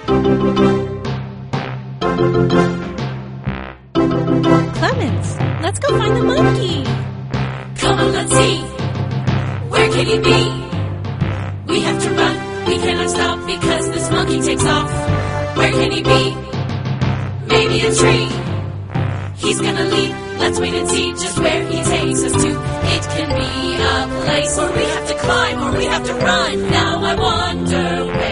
Clemens, let's go find the monkey. Come on, let's see. Where can he be? We have to run. We cannot stop because this monkey takes off. Where can he be? Maybe a tree. He's gonna leap. Let's wait and see just where he takes us to. It can be a place where we have to climb or we have to run. Now I wonder where